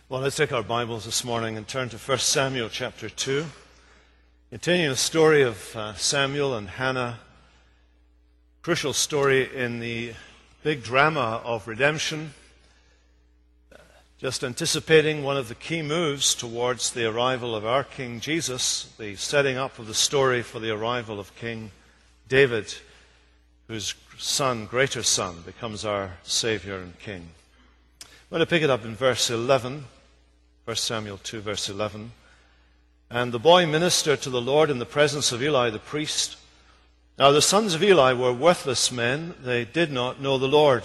Well, let's take our Bibles this morning and turn to 1 Samuel chapter 2. Continuing the story of Samuel and Hannah, crucial story in the big drama of redemption, just anticipating one of the key moves towards the arrival of our King Jesus, the setting up of the story for the arrival of King David, whose son, greater son, becomes our Savior and King. I'm going to pick it up in verse 11, 1 Samuel 2, verse 11. And the boy ministered to the Lord in the presence of Eli the priest. Now the sons of Eli were worthless men. They did not know the Lord.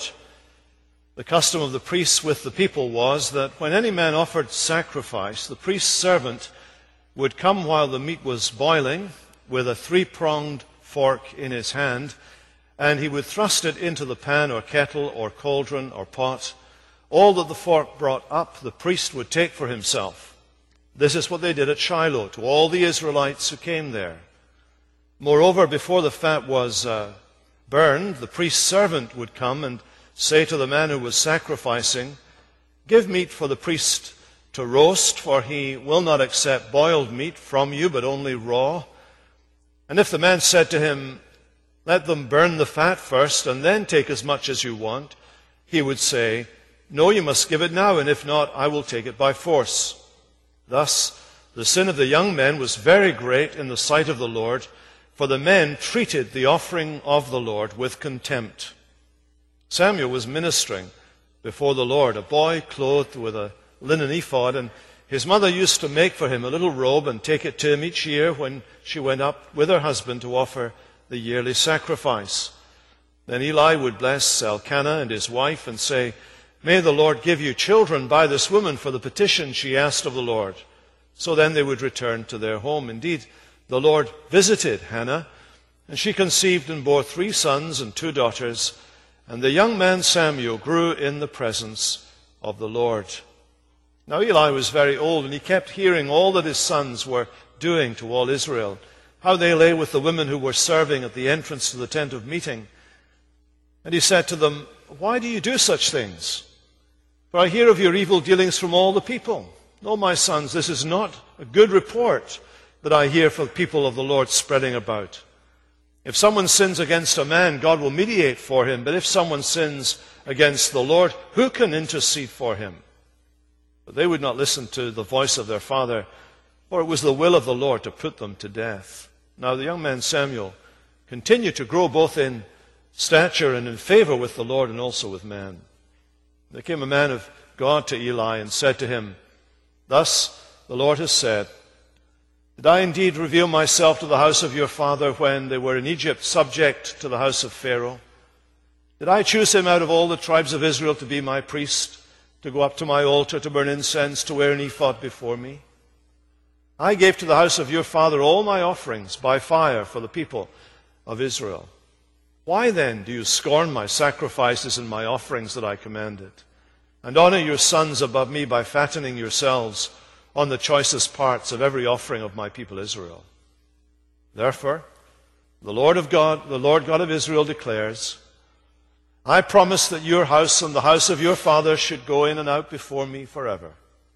The custom of the priests with the people was that when any man offered sacrifice, the priest's servant would come while the meat was boiling with a three-pronged fork in his hand, and he would thrust it into the pan or kettle or cauldron or pot. All that the fork brought up, the priest would take for himself. This is what they did at Shiloh to all the Israelites who came there. Moreover, before the fat was burned, the priest's servant would come and say to the man who was sacrificing, "Give meat for the priest to roast, for he will not accept boiled meat from you, but only raw." And if the man said to him, "Let them burn the fat first, and then take as much as you want," he would say, "No, you must give it now, and if not, I will take it by force." Thus, the sin of the young men was very great in the sight of the Lord, for the men treated the offering of the Lord with contempt. Samuel was ministering before the Lord, a boy clothed with a linen ephod, and his mother used to make for him a little robe and take it to him each year when she went up with her husband to offer the yearly sacrifice. Then Eli would bless Elkanah and his wife and say, "May the Lord give you children by this woman for the petition she asked of the Lord." So then they would return to their home. Indeed, the Lord visited Hannah, and she conceived and bore 3 sons and 2 daughters. And the young man Samuel grew in the presence of the Lord. Now Eli was very old, and he kept hearing all that his sons were doing to all Israel, how they lay with the women who were serving at the entrance to the tent of meeting. And he said to them, "Why do you do such things? For I hear of your evil dealings from all the people. No, my sons, this is not a good report that I hear from the people of the Lord spreading about. If someone sins against a man, God will mediate for him. But if someone sins against the Lord, who can intercede for him?" But they would not listen to the voice of their father, for it was the will of the Lord to put them to death. Now the young man Samuel continued to grow both in stature and in favor with the Lord and also with men. There came a man of God to Eli and said to him, "Thus the Lord has said, did I indeed reveal myself to the house of your father when they were in Egypt, subject to the house of Pharaoh? Did I choose him out of all the tribes of Israel to be my priest, to go up to my altar, to burn incense, to wear an ephod before me? I gave to the house of your father all my offerings by fire for the people of Israel. Why then do you scorn my sacrifices and my offerings that I commanded, and honor your sons above me by fattening yourselves on the choicest parts of every offering of my people Israel? Therefore, the Lord God of Israel declares, I promised that your house and the house of your father should go in and out before me forever.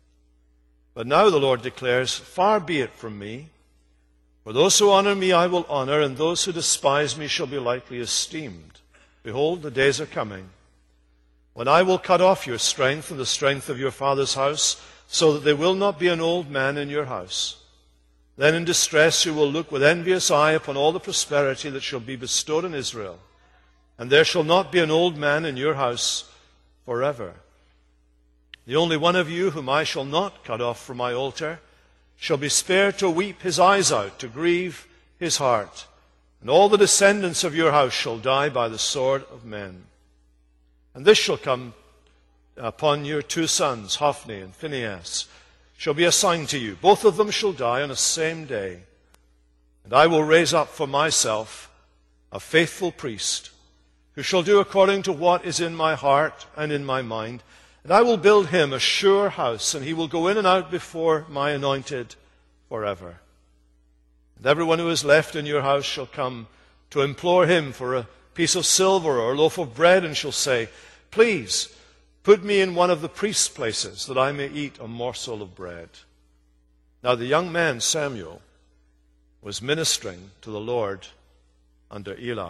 But now the Lord declares, far be it from me. For those who honor me I will honor, and those who despise me shall be lightly esteemed. Behold, the days are coming, when I will cut off your strength and the strength of your father's house, so that there will not be an old man in your house. Then in distress you will look with envious eye upon all the prosperity that shall be bestowed on Israel, and there shall not be an old man in your house forever. The only one of you whom I shall not cut off from my altar shall be spared to weep his eyes out, to grieve his heart. And all the descendants of your house shall die by the sword of men. And this shall come upon your 2 sons, Hophni and Phinehas, shall be assigned to you. Both of them shall die on the same day. And I will raise up for myself a faithful priest, who shall do according to what is in my heart and in my mind. And I will build him a sure house, and he will go in and out before my anointed forever. And everyone who is left in your house shall come to implore him for a piece of silver or a loaf of bread, and shall say, Please, Put me in one of the priest's places, that I may eat a morsel of bread. Now the young man, Samuel, was ministering to the Lord under Eli.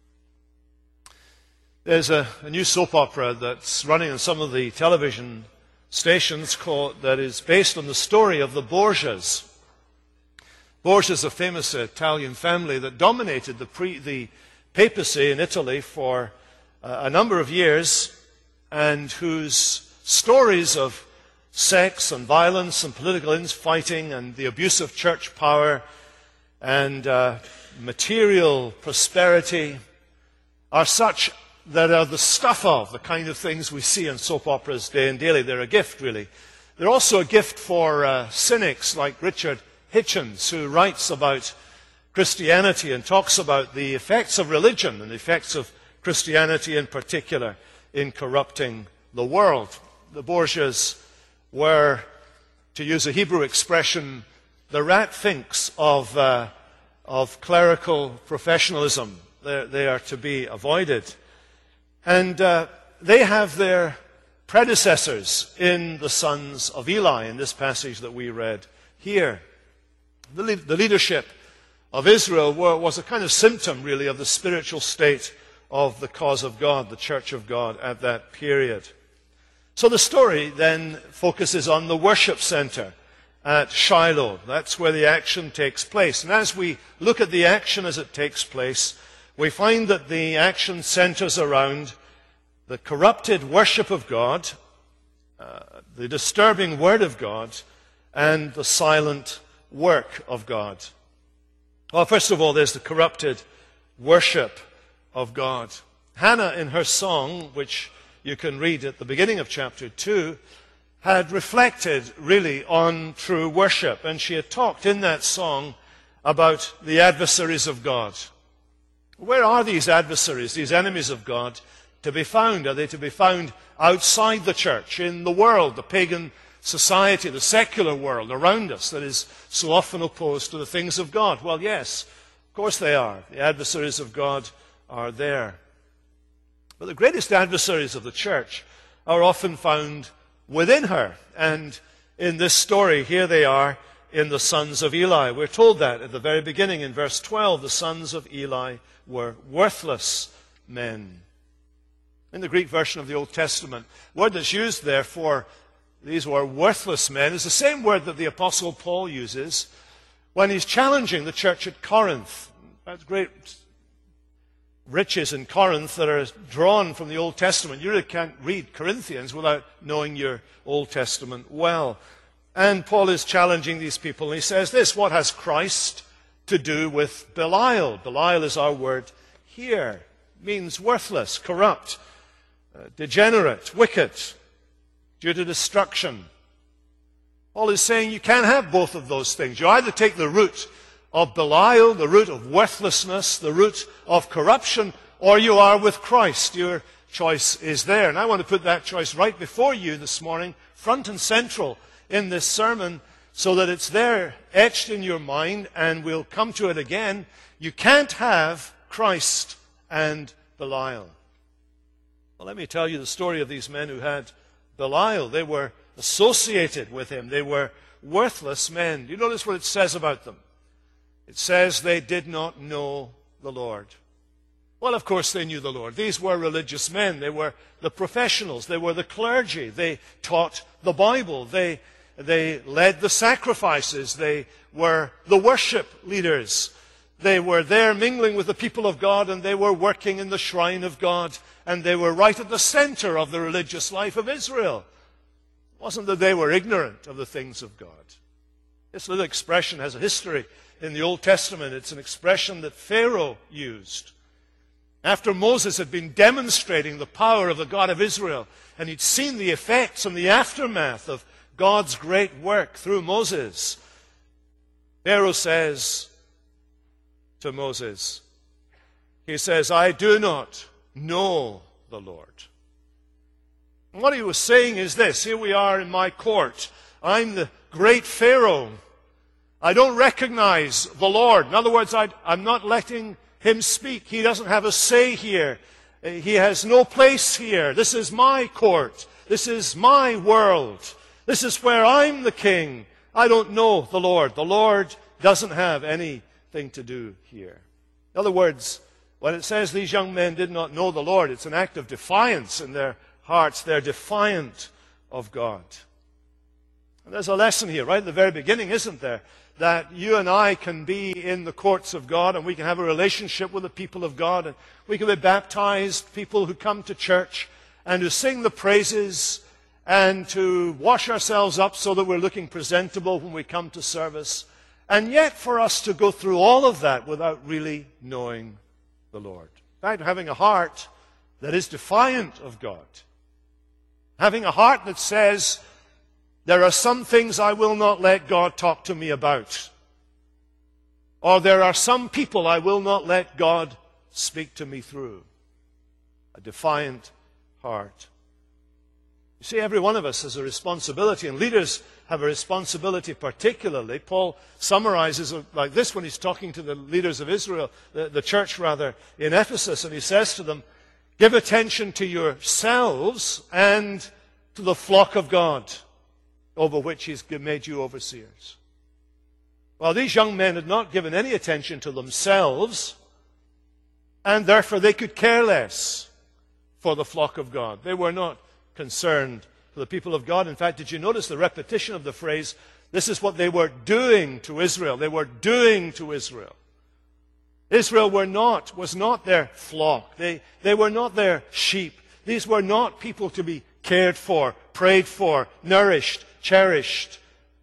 There's a new soap opera that's running on some of the television stations that is based on the story of the Borgias. Borgias, a famous Italian family that dominated the papacy in Italy for a number of years, and whose stories of sex and violence and political infighting and the abuse of church power and material prosperity are such that are the stuff of the kind of things we see in soap operas day and daily. They're a gift, really. They're also a gift for cynics like Richard Hitchens, who writes about Christianity and talks about the effects of religion and the effects of Christianity in particular in corrupting the world. The Borgias were, to use a Hebrew expression, the ratfinks of clerical professionalism. They are to be avoided. And they have their predecessors in the sons of Eli in this passage that we read here. The leadership of Israel was a kind of symptom, really, of the spiritual state of the cause of God, the church of God at that period. So the story then focuses on the worship center at Shiloh. That's where the action takes place. And as we look at the action as it takes place, we find that the action centers around the corrupted worship of God, the disturbing word of God, and the silent work of God. Well, first of all, there's the corrupted worship of God. Hannah, in her song, which you can read at the beginning of chapter 2, had reflected really on true worship. And she had talked in that song about the adversaries of God. Where are these adversaries, these enemies of God, to be found? Are they to be found outside the church, in the world, the pagan society, the secular world around us that is so often opposed to the things of God? Well, yes, of course they are. The adversaries of God are there. But the greatest adversaries of the church are often found within her. And in this story, here they are in the sons of Eli. We're told that at the very beginning in verse 12, the sons of Eli were worthless men. In the Greek version of the Old Testament, the word that's used there for these were worthless men is the same word that the Apostle Paul uses when he's challenging the church at Corinth. That's great riches in Corinth that are drawn from the Old Testament. You really can't read Corinthians without knowing your Old Testament well. And Paul is challenging these people, and he says this: what has Christ to do with Belial? Belial is our word here. It means worthless, corrupt, degenerate, wicked, due to destruction. Paul is saying you can't have both of those things. You either take the root of Belial, the root of worthlessness, the root of corruption, or you are with Christ. Your choice is there. And I want to put that choice right before you this morning, front and central in this sermon, so that it's there, etched in your mind, and we'll come to it again. You can't have Christ and Belial. Well, let me tell you the story of these men who had Belial. They were associated with him. They were worthless men. Do you notice what it says about them? It says they did not know the Lord. Well, of course they knew the Lord. These were religious men. They were the professionals. They were the clergy. They taught the Bible. They led the sacrifices. They were the worship leaders. They were there mingling with the people of God, and they were working in the shrine of God, and they were right at the center of the religious life of Israel. It wasn't that they were ignorant of the things of God. This little expression has a history in the Old Testament. It's an expression that Pharaoh used. After Moses had been demonstrating the power of the God of Israel, and he'd seen the effects and the aftermath of God's great work through Moses, Pharaoh says to Moses, he says, I do not know the Lord. And what he was saying is this: here we are in my court. I'm the great Pharaoh. I don't recognize the Lord. In other words, I'm not letting him speak. He doesn't have a say here. He has no place here. This is my court. This is my world. This is where I'm the king. I don't know the Lord. The Lord doesn't have anything to do here. In other words, when it says these young men did not know the Lord, it's an act of defiance in their hearts. They're defiant of God. And there's a lesson here right at the very beginning, isn't there? That you and I can be in the courts of God, and we can have a relationship with the people of God, and we can be baptized, people who come to church and who sing the praises and to wash ourselves up so that we're looking presentable when we come to service. And yet for us to go through all of that without really knowing the Lord. In fact, having a heart that is defiant of God. Having a heart that says, there are some things I will not let God talk to me about. Or there are some people I will not let God speak to me through. A defiant heart. You see, every one of us has a responsibility, and leaders have a responsibility particularly. Paul summarizes it like this when he's talking to the leaders of Israel, the church rather, in Ephesus, and he says to them, give attention to yourselves and to the flock of God, over which he's made you overseers. Well, these young men had not given any attention to themselves, and therefore they could care less for the flock of God. They were not concerned for the people of God. In fact, did you notice the repetition of the phrase, this is what they were doing to Israel. They were doing to Israel. Israel was not their flock. They were not their sheep. These were not people to be cared for, prayed for, nourished, cherished,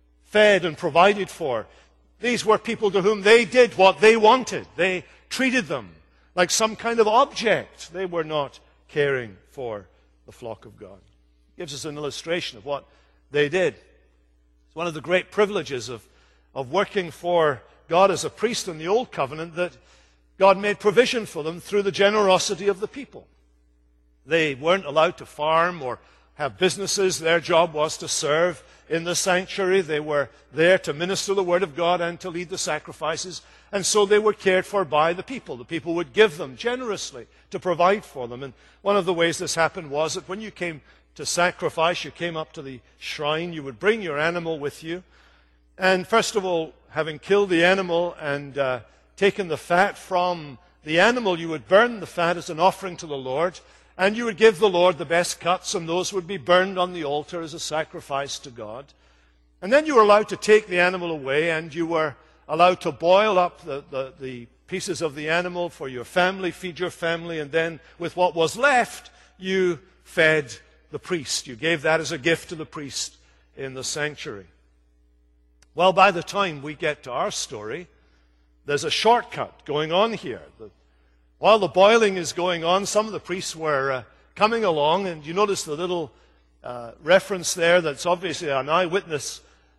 fed and provided for. These were people to whom they did what they wanted. They treated them like some kind of object. They were not caring for the flock of God. It gives us an illustration of what they did. It's one of the great privileges of working for God as a priest in the Old Covenant that God made provision for them through the generosity of the people. They weren't allowed to farm or have businesses. Their job was to serve in the sanctuary. They were there to minister the Word of God and to lead the sacrifices. And so they were cared for by the people. The people would give them generously to provide for them. And one of the ways this happened was that when you came to sacrifice, you came up to the shrine, you would bring your animal with you. And first of all, having killed the animal and taken the fat from the animal, you would burn the fat as an offering to the Lord. And you would give the Lord the best cuts, and those would be burned on the altar as a sacrifice to God. And then you were allowed to take the animal away, and you were allowed to boil up the pieces of the animal for your family, feed your family, and then with what was left, you fed the priest. You gave that as a gift to the priest in the sanctuary. Well, by the time we get to our story, there's a shortcut going on here. While the boiling is going on, some of the priests were coming along, and you notice the little reference there that's obviously an eyewitness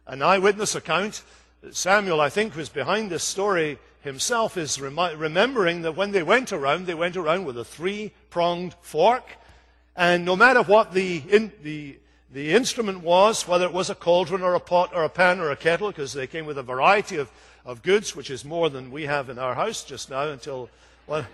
account. Samuel, I think, who's behind this story himself, is remembering that when they went around with a three-pronged fork, and no matter what the instrument was, whether it was a cauldron or a pot or a pan or a kettle, because they came with a variety of goods, which is more than we have in our house just now until one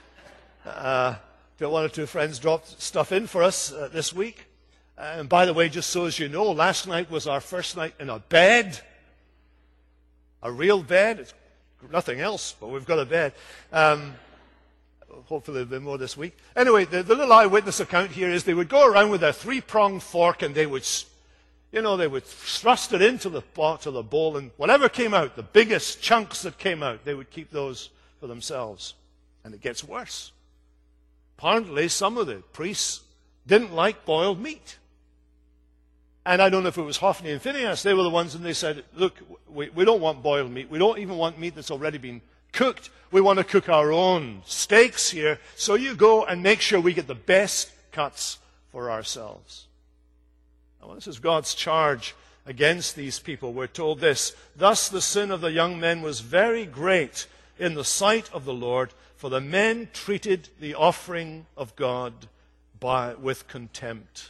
or two friends dropped stuff in for us this week. And by the way, just so as you know, last night was our first night in a bed. A real bed. It's nothing else, but we've got a bed. Hopefully there'll be more this week. Anyway, the little eyewitness account here is they would go around with their three-pronged fork, and they would thrust it into the bowl, and whatever came out, the biggest chunks that came out, they would keep those for themselves. And it gets worse. Apparently, some of the priests didn't like boiled meat. And I don't know if it was Hophni and Phinehas. They were the ones, and they said, look, we don't want boiled meat. We don't even want meat that's already been cooked. We want to cook our own steaks here. So you go and make sure we get the best cuts for ourselves. Now, this is God's charge against these people. We're told this, thus the sin of the young men was very great in the sight of the Lord, for the men treated the offering of God with contempt.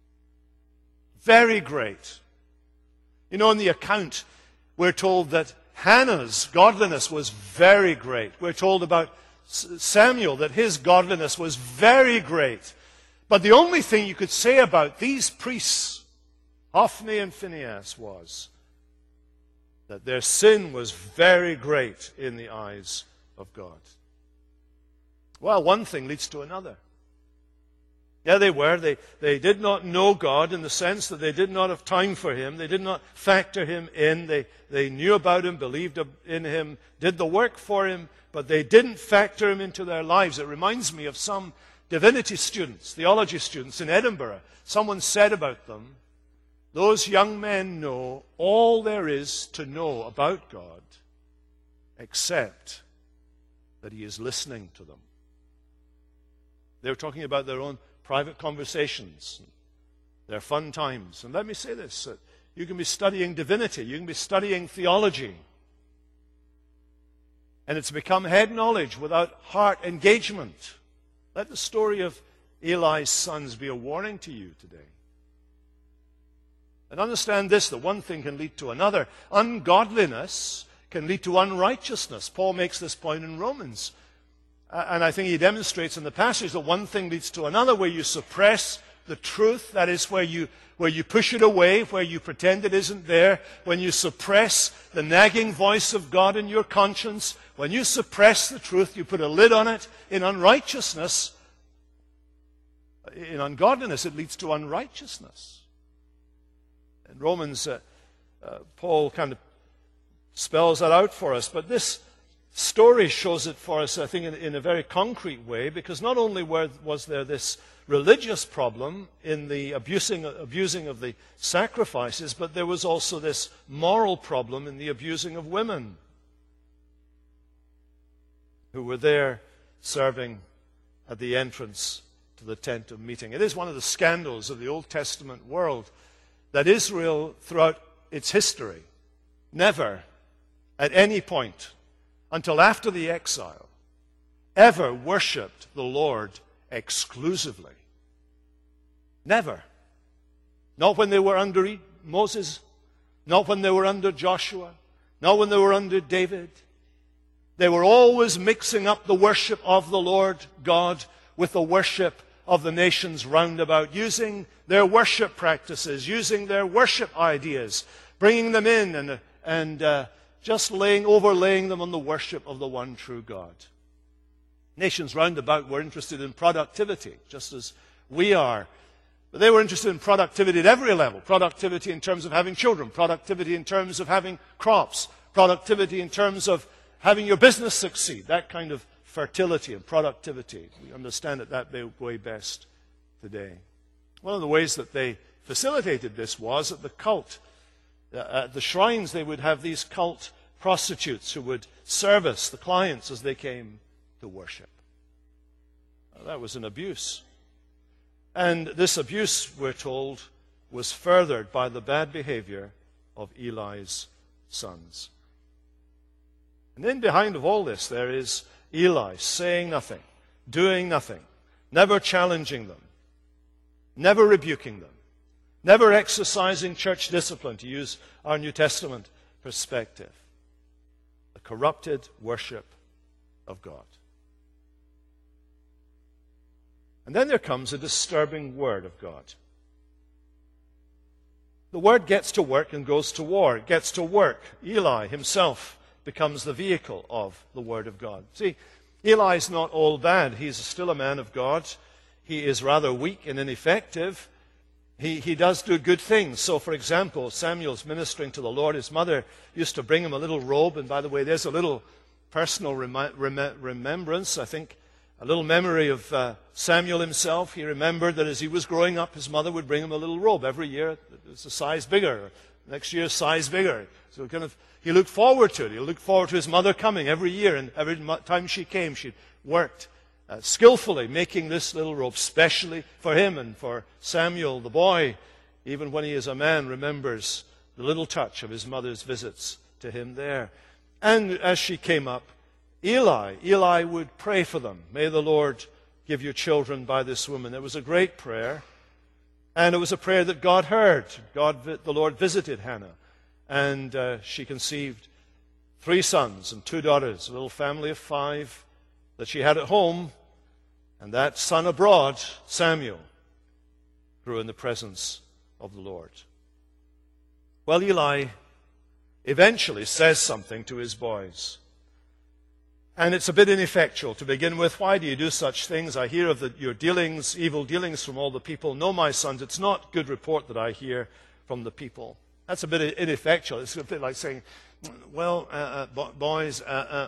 Very great. You know, in the account, we're told that Hannah's godliness was very great. We're told about Samuel that his godliness was very great. But the only thing you could say about these priests, Hophni and Phinehas, was that their sin was very great in the eyes of God. Well, one thing leads to another. Yeah, they were. They did not know God in the sense that they did not have time for Him. They did not factor Him in. They knew about Him, believed in Him, did the work for Him, but they didn't factor Him into their lives. It reminds me of some divinity students, theology students in Edinburgh. Someone said about them, those young men know all there is to know about God except that He is listening to them. They were talking about their own private conversations, their fun times. And let me say this, that you can be studying divinity, you can be studying theology, and it's become head knowledge without heart engagement. Let the story of Eli's sons be a warning to you today. And understand this, that one thing can lead to another. Ungodliness can lead to unrighteousness. Paul makes this point in Romans. And I think he demonstrates in the passage that one thing leads to another, where you suppress the truth, that is where you push it away, where you pretend it isn't there, when you suppress the nagging voice of God in your conscience, when you suppress the truth, you put a lid on it. In unrighteousness, in ungodliness, it leads to unrighteousness. In Romans, Paul kind of spells that out for us, but this story shows it for us, I think, in a very concrete way, because not only was there this religious problem in the abusing of the sacrifices, but there was also this moral problem in the abusing of women who were there serving at the entrance to the tent of meeting. It is one of the scandals of the Old Testament world that Israel, throughout its history, never, at any point, until after the exile, ever worshipped the Lord exclusively. Never. Not when they were under Moses, not when they were under Joshua, not when they were under David. They were always mixing up the worship of the Lord God with the worship of the nations round about, using their worship practices, using their worship ideas, bringing them in and just overlaying them on the worship of the one true God. Nations round about were interested in productivity, just as we are. But they were interested in productivity at every level. Productivity in terms of having children, productivity in terms of having crops, productivity in terms of having your business succeed, that kind of fertility and productivity. We understand it that way best today. One of the ways that they facilitated this was at the cult. At the shrines, they would have these cult prostitutes who would service the clients as they came to worship. That was an abuse. And this abuse, we're told, was furthered by the bad behavior of Eli's sons. And then behind of all this, there is Eli saying nothing, doing nothing, never challenging them, never rebuking them, never exercising church discipline, to use our New Testament perspective. The corrupted worship of God. And then there comes a disturbing word of God. The word gets to work and goes to war. It gets to work. Eli himself becomes the vehicle of the word of God. See, Eli is not all bad. He's still a man of God. He is rather weak and ineffective. He does do good things. So, for example, Samuel's ministering to the Lord. His mother used to bring him a little robe. And by the way, there's a little personal remembrance, I think, a little memory of Samuel himself. He remembered that as he was growing up, his mother would bring him a little robe. Every year, it's a size bigger. Next year, size bigger. So he looked forward to it. He looked forward to his mother coming every year. And every time she came, she worked skillfully making this little robe specially for him and for Samuel, the boy. Even when he is a man, remembers the little touch of his mother's visits to him there. And as she came up, Eli would pray for them. May the Lord give you children by this woman. It was a great prayer. And it was a prayer that God heard. The Lord visited Hannah. And she conceived 3 sons and 2 daughters, a little family of 5 that she had at home. And that son abroad, Samuel, grow in the presence of the Lord. Well, Eli eventually says something to his boys. And it's a bit ineffectual to begin with. Why do you do such things? I hear of your dealings, evil dealings from all the people. No, my sons, it's not good report that I hear from the people. That's a bit ineffectual. It's a bit like saying, well, boys,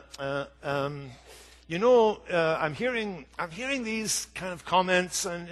I'm hearing these kind of comments, and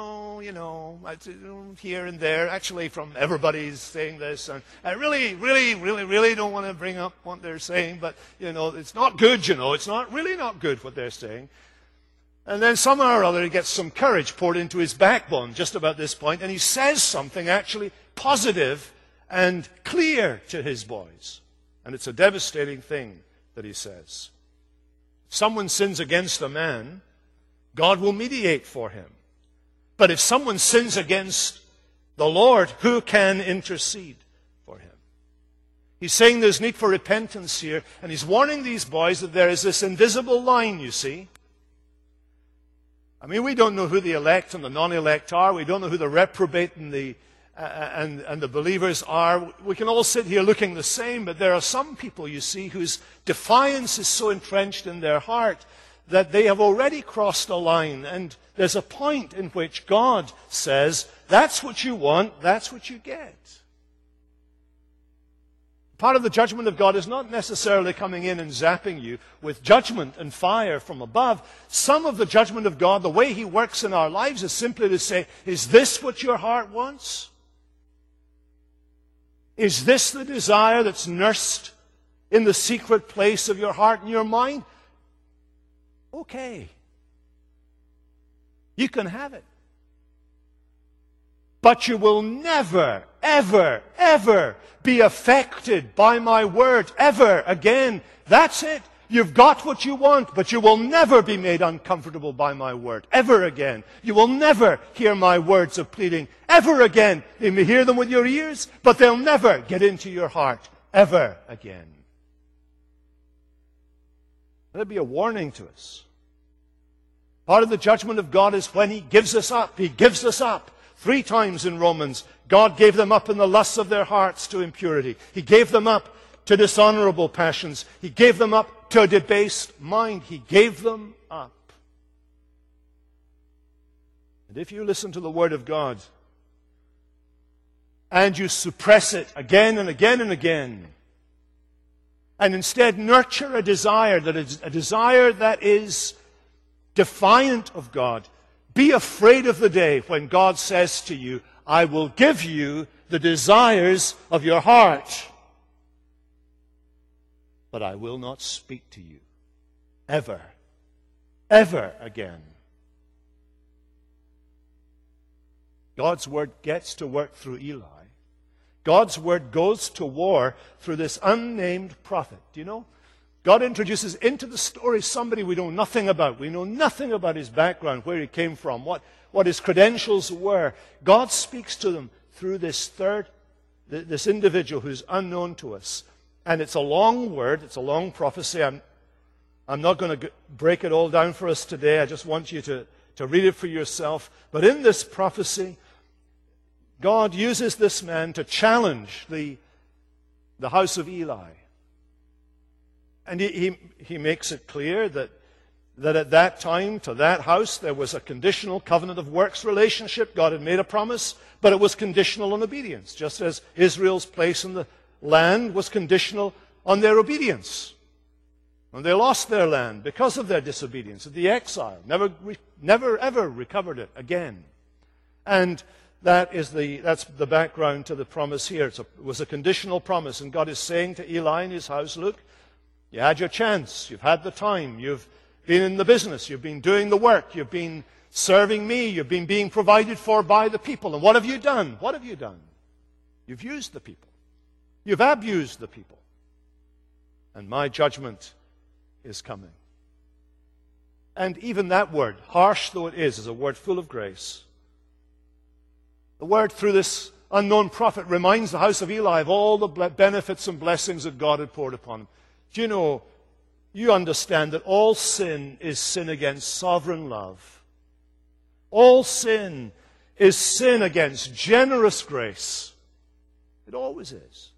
here and there, actually from everybody's saying this, and I really don't want to bring up what they're saying, but it's not good. It's not good what they're saying. And then somehow or other he gets some courage poured into his backbone just about this point, and he says something actually positive and clear to his boys. And it's a devastating thing that he says. If someone sins against a man, God will mediate for him. But if someone sins against the Lord, who can intercede for him? He's saying there's need for repentance here, and he's warning these boys that there is this invisible line, you see. I mean, we don't know who the elect and the non-elect are. We don't know who the reprobate and the believers are. We can all sit here looking the same, but there are some people, you see, whose defiance is so entrenched in their heart that they have already crossed a line. And there's a point in which God says, that's what you want, that's what you get. Part of the judgment of God is not necessarily coming in and zapping you with judgment and fire from above. Some of the judgment of God, the way He works in our lives, is simply to say, is this what your heart wants? Is this the desire that's nursed in the secret place of your heart and your mind? Okay. You can have it. But you will never, ever, ever be affected by my word, ever again. That's it. You've got what you want, but you will never be made uncomfortable by my word, ever again. You will never hear my words of pleading, ever again. You may hear them with your ears, but they'll never get into your heart, ever again. That'd be a warning to us. Part of the judgment of God is when He gives us up. He gives us up. 3 times in Romans, God gave them up in the lusts of their hearts to impurity. He gave them up to dishonorable passions. He gave them up to a debased mind. He gave them up. And if you listen to the Word of God and you suppress it again and again and again, and instead nurture a desire that is defiant of God, be afraid of the day when God says to you, I will give you the desires of your heart, but I will not speak to you ever, ever again. God's word gets to work through Eli. God's word goes to war through this unnamed prophet. Do you know? God introduces into the story somebody we know nothing about. We know nothing about his background, where he came from, what his credentials were. God speaks to them through this individual who's unknown to us. And it's a long word, it's a long prophecy. I'm not going to break it all down for us today. I just want you to read it for yourself. But in this prophecy, God uses this man to challenge the house of Eli. And he makes it clear that at that time, to that house, there was a conditional covenant of works relationship. God had made a promise, but it was conditional on obedience, just as Israel's place in the land was conditional on their obedience. And they lost their land because of their disobedience, of the exile. Never ever recovered it again. And that's the background to the promise here. It was a conditional promise, and God is saying to Eli and his house, look, you had your chance. You've had the time. You've been in the business. You've been doing the work. You've been serving me. You've been being provided for by the people. And what have you done? What have you done? You've used the people. You've abused the people. And my judgment is coming. And even that word, harsh though it is a word full of grace. The word through this unknown prophet reminds the house of Eli of all the benefits and blessings that God had poured upon him. Do you know, you understand that all sin is sin against sovereign love. All sin is sin against generous grace. It always is.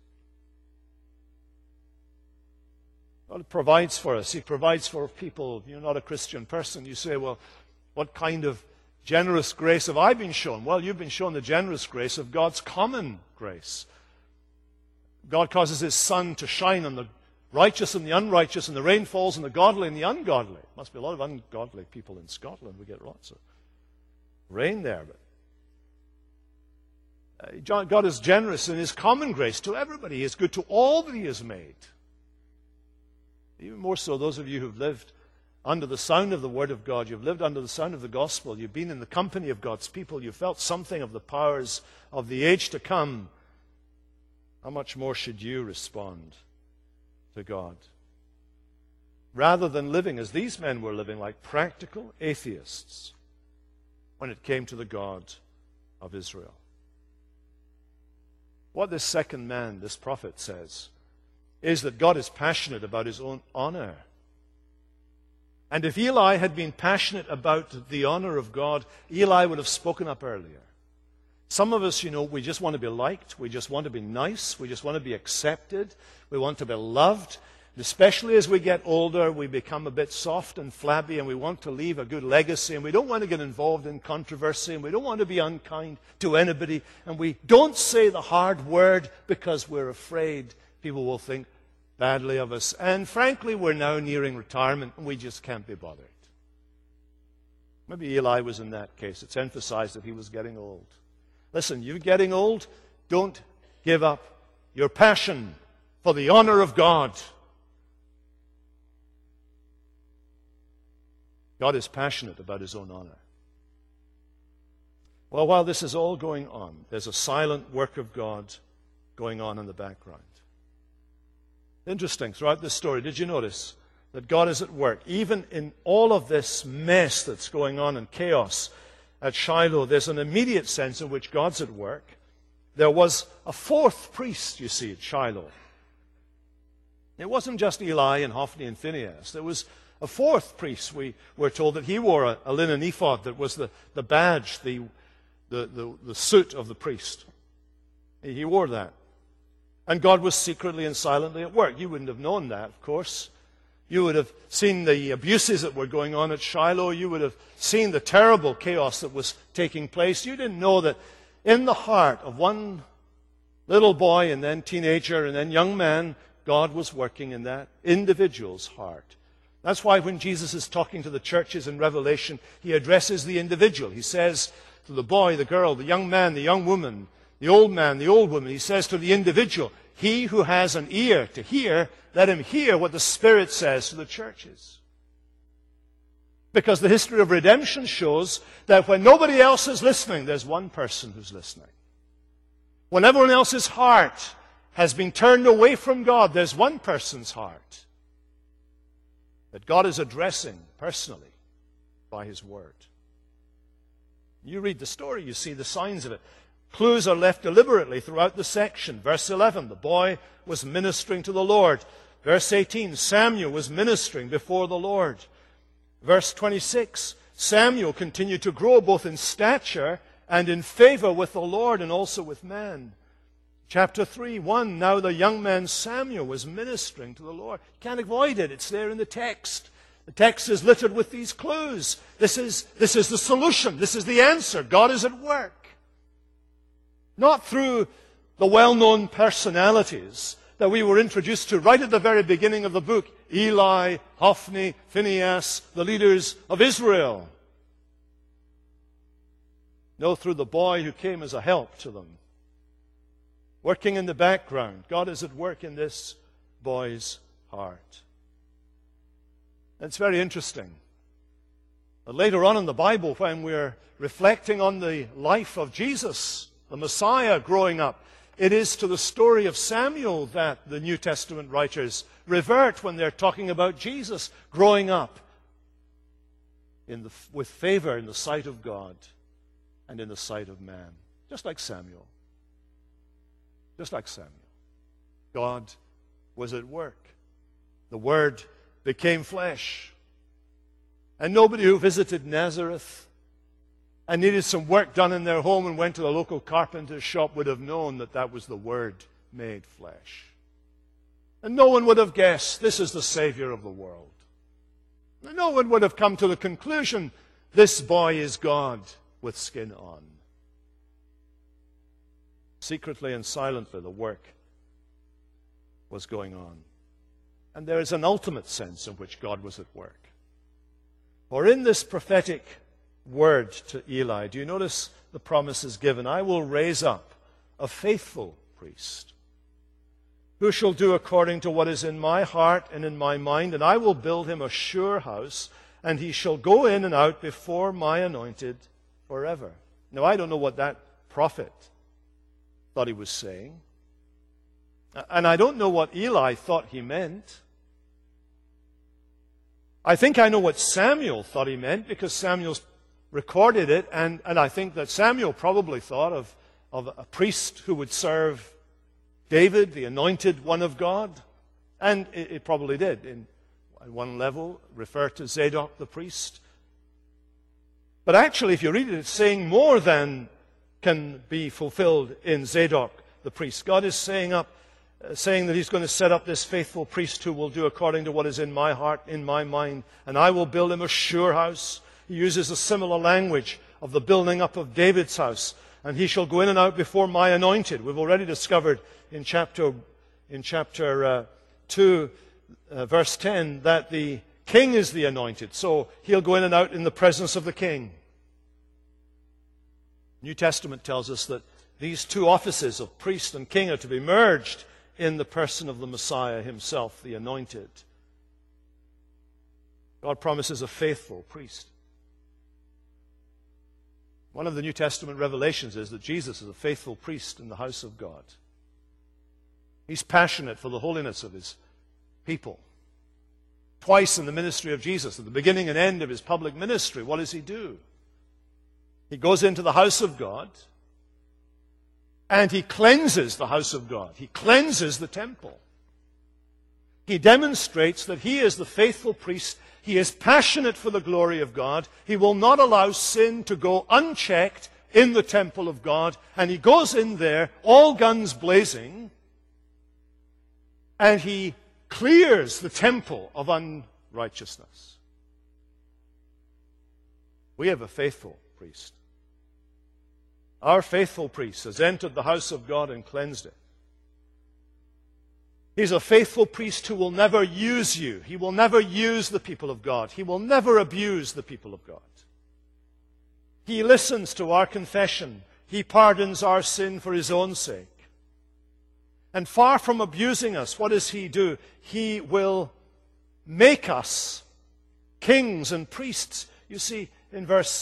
God provides for us. He provides for people. You're not a Christian person. You say, well, what kind of generous grace have I been shown? Well, you've been shown the generous grace of God's common grace. God causes His sun to shine on the righteous and the unrighteous, and the rain falls on the godly and the ungodly. Must be a lot of ungodly people in Scotland. We get lots of rain there. But God is generous in His common grace to everybody. He is good to all that He has made. Even more so, those of you who've lived under the sound of the Word of God, you've lived under the sound of the gospel, you've been in the company of God's people, you've felt something of the powers of the age to come. How much more should you respond to God? Rather than living as these men were living, like practical atheists, when it came to the God of Israel. What this second man, this prophet, says is that God is passionate about His own honor. And if Eli had been passionate about the honor of God, Eli would have spoken up earlier. Some of us, we just want to be liked. We just want to be nice. We just want to be accepted. We want to be loved. And especially as we get older, we become a bit soft and flabby, and we want to leave a good legacy, and we don't want to get involved in controversy, and we don't want to be unkind to anybody, and we don't say the hard word because we're afraid people will think badly of us. And frankly, we're now nearing retirement, and we just can't be bothered. Maybe Eli was in that case. It's emphasized that he was getting old. Listen, you're getting old. Don't give up your passion for the honor of God. God is passionate about His own honor. Well, while this is all going on, there's a silent work of God going on in the background. Interesting, throughout this story, did you notice that God is at work? Even in all of this mess that's going on and chaos at Shiloh, there's an immediate sense in which God's at work. There was a fourth priest, you see, at Shiloh. It wasn't just Eli and Hophni and Phinehas. There was a fourth priest. We were told that he wore a linen ephod that was the badge, the suit of the priest. He wore that. And God was secretly and silently at work. You wouldn't have known that, of course. You would have seen the abuses that were going on at Shiloh. You would have seen the terrible chaos that was taking place. You didn't know that in the heart of one little boy and then teenager and then young man, God was working in that individual's heart. That's why when Jesus is talking to the churches in Revelation, He addresses the individual. He says to the boy, the girl, the young man, the young woman, the old man, the old woman, He says to the individual, he who has an ear to hear, let him hear what the Spirit says to the churches. Because the history of redemption shows that when nobody else is listening, there's one person who's listening. When everyone else's heart has been turned away from God, there's one person's heart that God is addressing personally by His Word. You read the story, you see the signs of it. Clues are left deliberately throughout the section. Verse 11, the boy was ministering to the Lord. Verse 18, Samuel was ministering before the Lord. Verse 26, Samuel continued to grow both in stature and in favor with the Lord and also with man. Chapter 3, 1, now the young man Samuel was ministering to the Lord. You can't avoid it. It's there in the text. The text is littered with these clues. This is the solution. This is the answer. God is at work. Not through the well-known personalities that we were introduced to right at the very beginning of the book. Eli, Hophni, Phinehas, the leaders of Israel. No, through the boy who came as a help to them. Working in the background. God is at work in this boy's heart. It's very interesting. But later on in the Bible, when we're reflecting on the life of Jesus, the Messiah growing up, it is to the story of Samuel that the New Testament writers revert when they're talking about Jesus growing up with favor in the sight of God and in the sight of man. Just like Samuel. Just like Samuel. God was at work. The Word became flesh. And nobody who visited Nazareth and needed some work done in their home and went to the local carpenter's shop would have known that that was the Word made flesh. And no one would have guessed this is the Savior of the world. No one would have come to the conclusion this boy is God with skin on. Secretly and silently, the work was going on. And there is an ultimate sense in which God was at work. For in this prophetic word to Eli, do you notice the promise is given? I will raise up a faithful priest who shall do according to what is in my heart and in my mind, and I will build him a sure house, and he shall go in and out before my anointed forever. Now, I don't know what that prophet thought he was saying, and I don't know what Eli thought he meant. I think I know what Samuel thought he meant, because Samuel's recorded it, and I think that Samuel probably thought of a priest who would serve David, the anointed one of God, and it probably did, in one level, refer to Zadok the priest. But actually, if you read it, it's saying more than can be fulfilled in Zadok the priest. God is saying that he's going to set up this faithful priest who will do according to what is in my heart, in my mind, and I will build him a sure house. He uses a similar language of the building up of David's house. And he shall go in and out before my anointed. We've already discovered in chapter 2, verse 10, that the king is the anointed. So he'll go in and out in the presence of the king. New Testament tells us that these two offices of priest and king are to be merged in the person of the Messiah himself, the anointed. God promises a faithful priest. One of the New Testament revelations is that Jesus is a faithful priest in the house of God. He's passionate for the holiness of his people. Twice in the ministry of Jesus, at the beginning and end of his public ministry, what does he do? He goes into the house of God and he cleanses the house of God. He cleanses the temple. He demonstrates that he is the faithful priest. He is passionate for the glory of God. He will not allow sin to go unchecked in the temple of God. And he goes in there, all guns blazing, and he clears the temple of unrighteousness. We have a faithful priest. Our faithful priest has entered the house of God and cleansed it. He's a faithful priest who will never use you. He will never use the people of God. He will never abuse the people of God. He listens to our confession. He pardons our sin for his own sake. And far from abusing us, what does he do? He will make us kings and priests. You see, in verse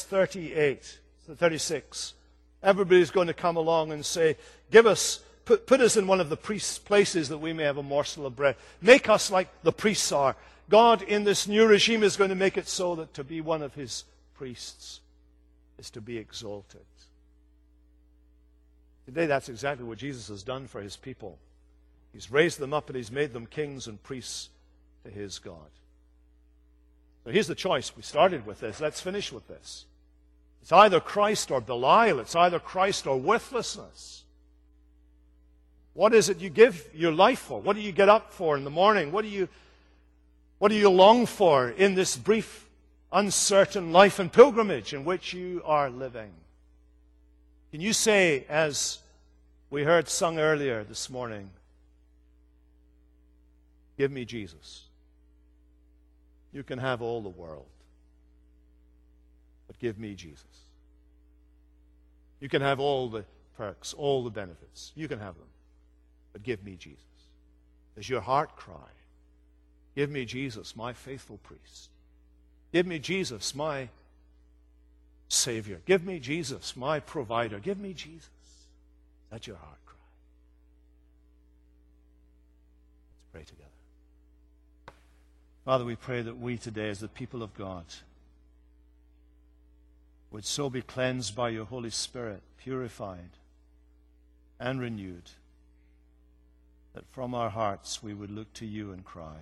36, everybody's going to come along and say, put us in one of the priests' places that we may have a morsel of bread. Make us like the priests are. God, in this new regime, is going to make it so that to be one of his priests is to be exalted. Today, that's exactly what Jesus has done for his people. He's raised them up and he's made them kings and priests to his God. So here's the choice. We started with this. Let's finish with this. It's either Christ or Belial. It's either Christ or worthlessness. What is it you give your life for? What do you get up for in the morning? What do you long for in this brief, uncertain life and pilgrimage in which you are living? Can you say, as we heard sung earlier this morning, give me Jesus. You can have all the world, but give me Jesus. You can have all the perks, all the benefits. You can have them, but give me Jesus. Does your heart cry? Give me Jesus, my faithful priest. Give me Jesus, my Savior. Give me Jesus, my provider. Give me Jesus. That's your heart cry. Let's pray together. Father, we pray that we today, as the people of God, would so be cleansed by your Holy Spirit, purified and renewed, that from our hearts we would look to you and cry,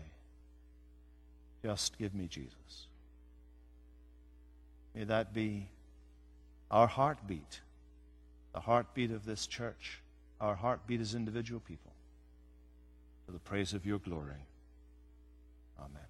just give me Jesus. May that be our heartbeat, the heartbeat of this church, our heartbeat as individual people, for the praise of your glory. Amen.